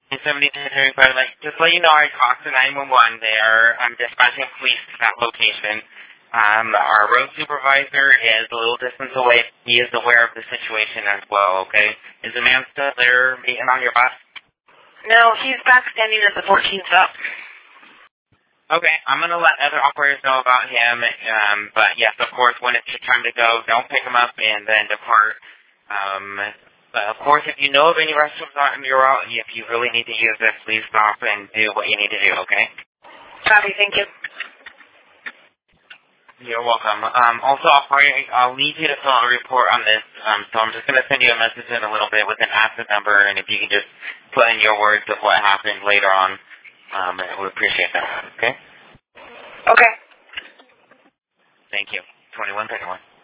7235, like, just let you know, I talked to 911 there. I'm dispatching police to that location. Our road supervisor is a little distance away. He is aware of the situation as well, okay? Is the man still there beating on your bus? No, he's back standing at the 14th stop. Okay, I'm going to let other operators know about him, but yes, of course, when it's your time to go, don't pick him up and then depart. But of course, if you know of any restrooms on your route, if you really need to use this, please stop and do what you need to do, okay? Copy, thank you. You're welcome. Also, I'll need you to fill out a report on this, so I'm just going to send you a message in a little bit with an asset number, and if you can just put in your words of what happened later on, I would appreciate that, okay? Okay. Thank you. 2131.